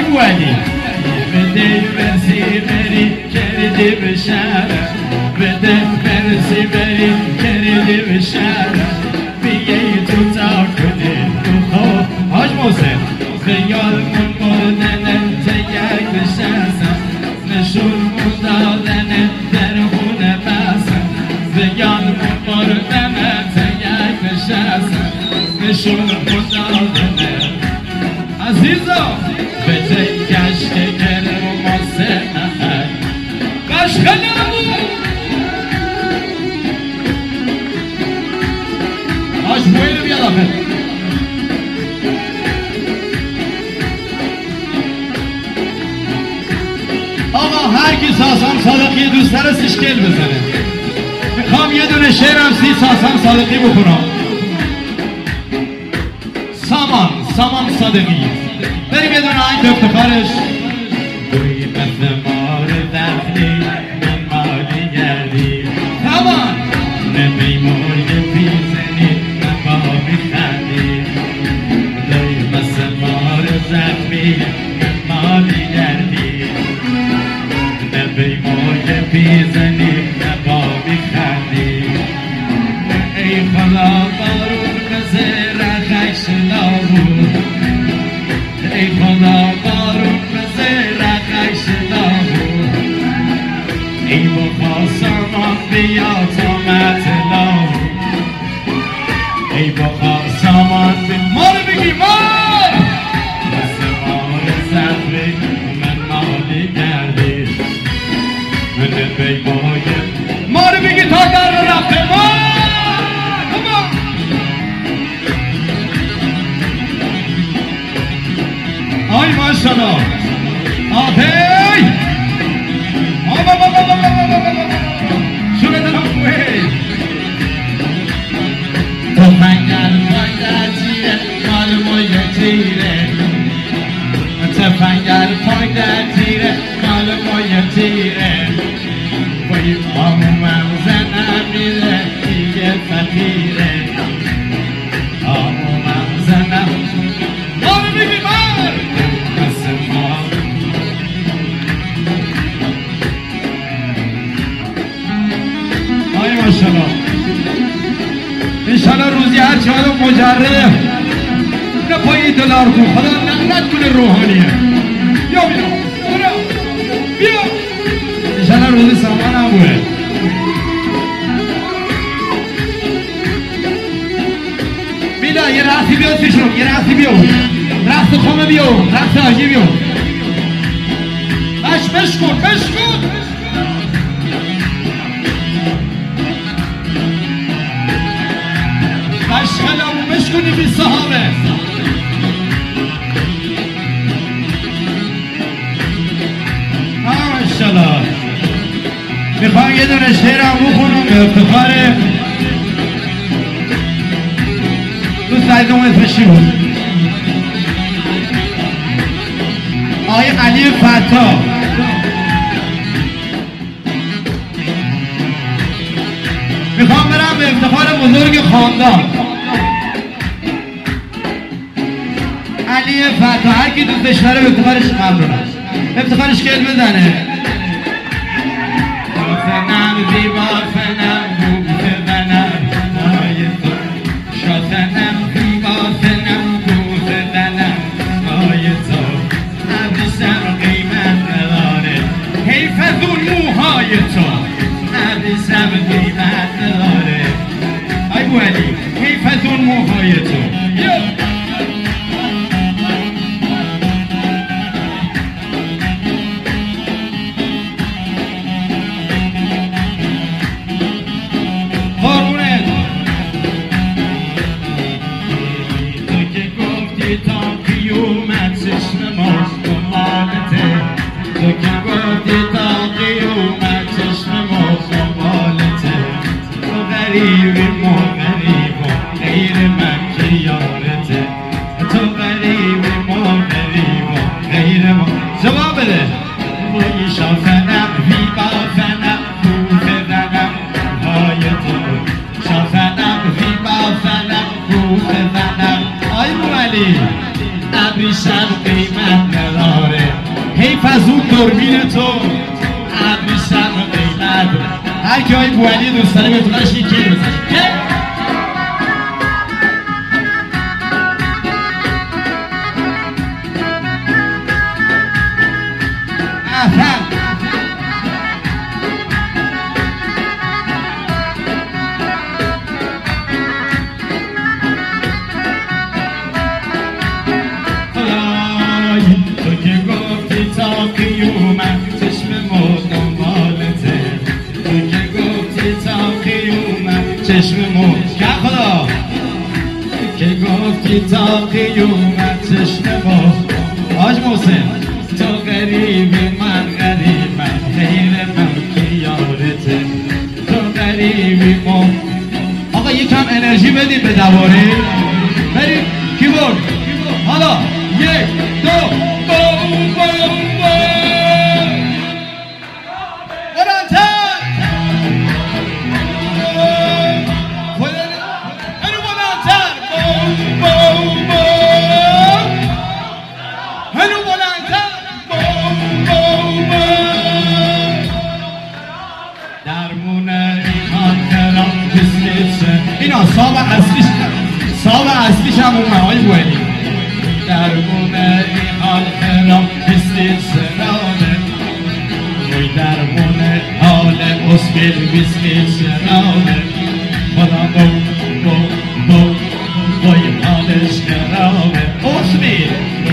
ولی بده برسی بری کردی به شهرم بده برسی بری کردی به شهرم بیگه تو تا کنی تو خواه حاج محسن خیالمون مردنه تگرگ بشستم نشونمون دادنه در خونه بستم خیالمون مردنه تگرگ بشستم نشونمون دادنه عزیزا به جای گشت گرم و ماسه نخد قشقه نمون آج بویلو بیاد آفر آقا هر کی ساسان صادقی دوست داره سشکل بزنه میخوام یه دونه شعرم سی ساسان صادقی بکنم سامان صادقی بریم یه دونه آهنگ به افتخارش توی مثل مار دفنی من مالی گردی سامان نمی مرگ پیزنی من با میخندی توی مثل مار زخمی من مالی گردی نمی مرگ پیزنی من با میخندی ای خدا بارون بزر خیش نابود ای خدا بارون بزر خیش نابود ای بخوا سامان بیا تا مطلع ای بخوا سامان بیا مار بگی مار مثل مار زخمی من مالی گردی من بیمای مار بگی تا در رو رفته مار آی ماشالله آهی شو بدنم خوی تو فنگر پایده تیره مال موی تیره تو فنگر پایده تیره مال موی تیره وی آمومم زنم میره دیگه فقیره آمومم زنم مار بگی مار آی ماشالله انشالله روزی هر چه آدم مجرده نه پایی دلار کن خدا نقلت کنه روحانیه بیا بیا انشالله روزی سامان هم بوده بیدا یه رقصی بیاد پیشون یه رقصی بیاد رقص خامه بیاد رقص آجی بیاد بش کن خلامو مشکنی بی صحابه ماشالله میخوام یه دونه شعرم بخونم به افتخار دوست عزیزم اسمش چی بود؟ آقای علی فتا میخوام برم به افتخار بزرگ خاندان علی فتا هر کی دوستش داره به افتخارش ممنونم افتخارش کل بزنه فنم زیبا فنم خوب فنم شاسنم زیبا فنم خوب فنم مای تو عبیسم قیمت نداره حیف از اون موهای تو عبیسم قیمت نداره ای بو علی حیف از اون موهای تو ابریشم قیمت نداره دوربین تو ابریشم قیمت هر کی های بوالی دوست داره بتونش یکی بزنی چشم موج که خدا که گفتی تا قیومت چشم موج حاج محسن تو غریبی من غریبم غیر من که یارته تو غریبی من آقا یکم انرژی بدید به دواره بریم کیبورد حالا یک دو بوم بوم صاحب اصلیش هم اون های بوینی درمونه این حال خرام بیستی سرانه وی درمونه حال اسبیل بیستی سرانه خدا بو وی حالش خرامه اسبیل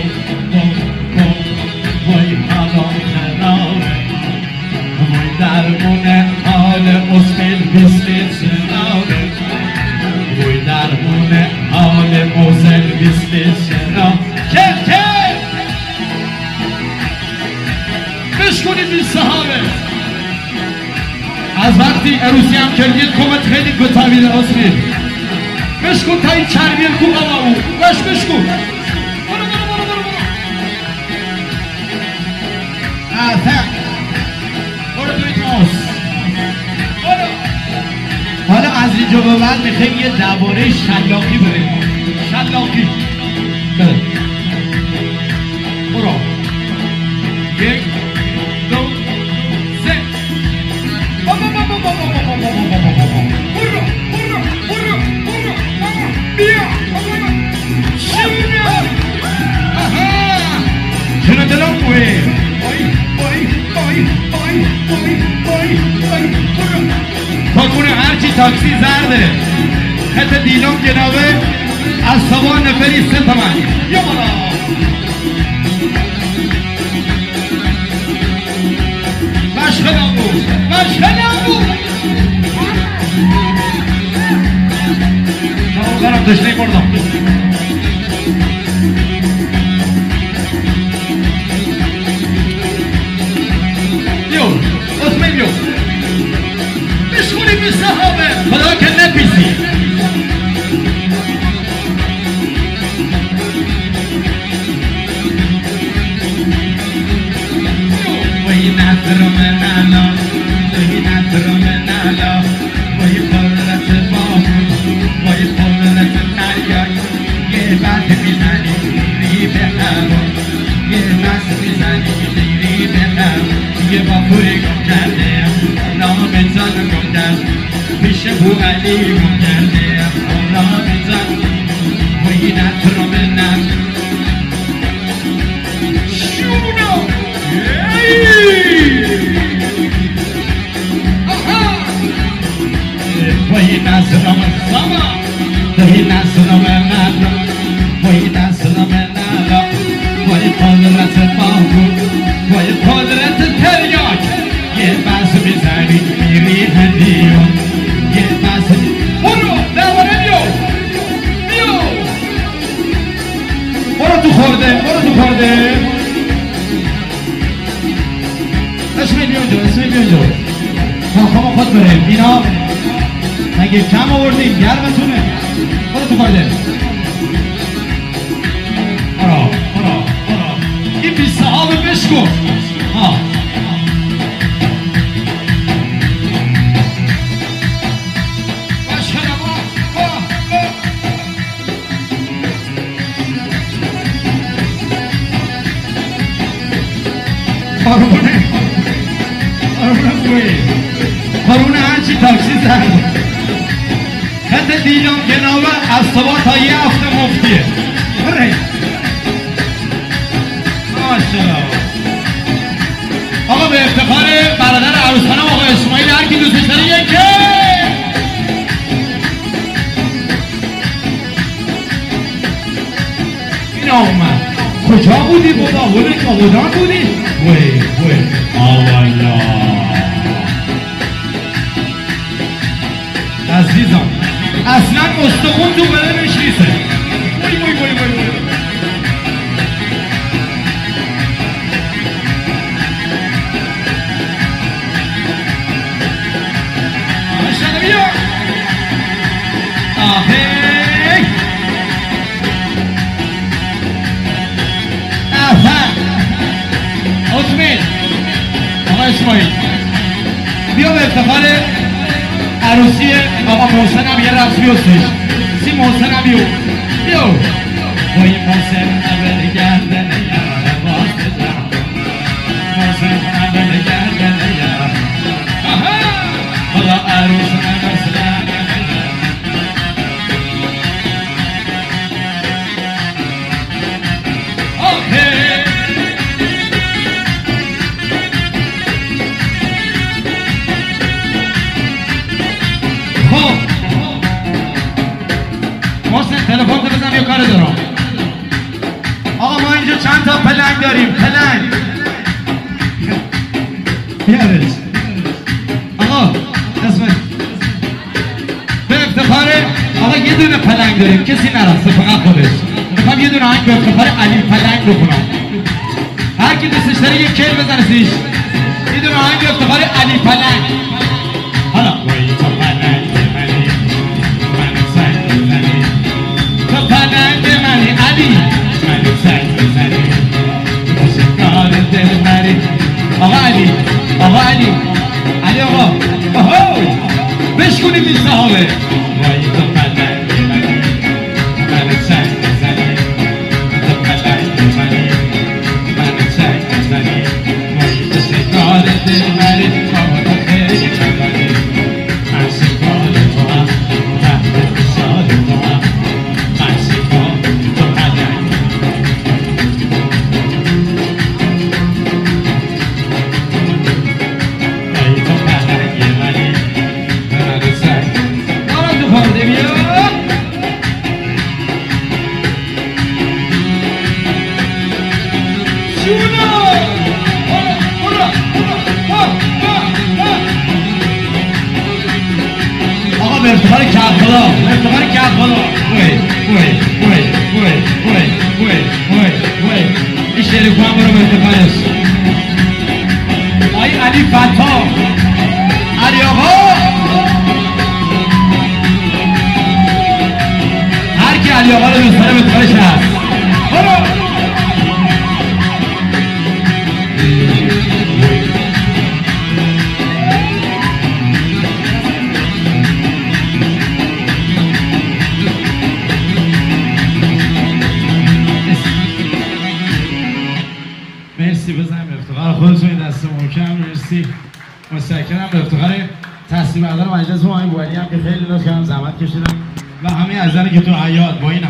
وی حالم خرامه وی درمونه حال اسبیل بیستی سرانه وی درمونه حال موزل بیستی سرانه که بشکنید بی صحابه از وقتی عروسی هم کردید کمت خیلی گتاویل اسبیل بشکن تا این چربیل کو قوامو بشکن برو توی تاس حالا از اینجا به بعد میخوایم یه درباره شلاقی بریم شلاقی برو یک دو سه برو بیا شیریا چرا دلم بوی کنه هرچی تاکسی زرده خط دیلم جنابه از سوان نفری 3 تومن یا بالا مشخلم بود دارم دشنه بردم بیو اسمه بیو بشکونی بی صحابه خدا که نپیسی وی نظر من علا وی نظر من علا وی قررت بامون وی قررت تریاک یه بند میزنی میری به هوا یه بند میزنی میری به هوا یه باپوری گم کرده نام زن گم کرد پیش بو علی گم کرده نام زن وی نظر من علا شونو وی نظر من سما وی نظر من علا وی نظر من علا وی قدرت باهو وی قدرت تریاک یه بس میزنی میری هدیون یه بس برو دواره بیو برو تو خورده اسمی بیونجا خواهم خود بریم اینا مگه کم آوردیم گرمتونه برو تو خورده برو این بی صحابه بشکن خارونه خوبی خارونه هرچی تاکسی زد خط دیدم جنابه از صبح تا یه هفته مفتیه بره ماشاءالله. آقا به افتخار برادر عروس خانم آقا اسماعیل هر کی دوستش داره یکه این اومد. کجا بودی بابا؟ بوده که آبادان بودی؟ وی آوالا عزیزم اصلا استخون تو بدنش نیسته. وی اسماعیل بیا به افتخار عروسی آقا محسن هم یه رقص بیستش سی محسن هم بیا وای محسن اول گردن یار باز بزن محسن اول گردن یار خدا عروس نمسلن محسن تلفن تو بزن یه کار دارم. آقا ما اینجا چند تا پلنگ داریم. پلنگ بیارش آقا اسمش به افتخار آقا یه دونه پلنگ داریم کسی نرسته فقط خودش. میخوام یه دونه آهنگ به افتخار علی پلنگ بکنم. هر کی دوستش داره یه کیل بزنه زیش. یه دونه آهنگ به افتخار علی پلنگ. حالا وای تو پلنگ منی منو سنگ بزنی تو پلنگ منی علی منو سنگ بزنی شکار دل مری. آقا علی آقا علی علی آقا آهو بشکنیم این صحابه. وای تو پلنگ منی منو سنگ بزنی تو پلنگ منی منو سنگ بزنی وای تو شکار دل مری بابا تو خیلی چندانی من شکار تو هم تحت فشار تو هم من شکار تو پلنگ وای تو پلنگ منی منو سنگ آرا تو پرده بیا شونا آقا به افتخار کربلا به افتخار کربلا وی این شعر کنم برو به افتخارش. آقای علی فتا علی آقا هر کی علی آقا رو دوست داره به افتخارش هست. برو مرسی بزنیم به افتخار خودتون این دست محکم. مرسی متشکرم به افتخار تصمیم بردار مجلس ما آقای بوعلی هم که خیلی لطف کردن زحمت کشیدن و همه عزیزانی که تو حیات با این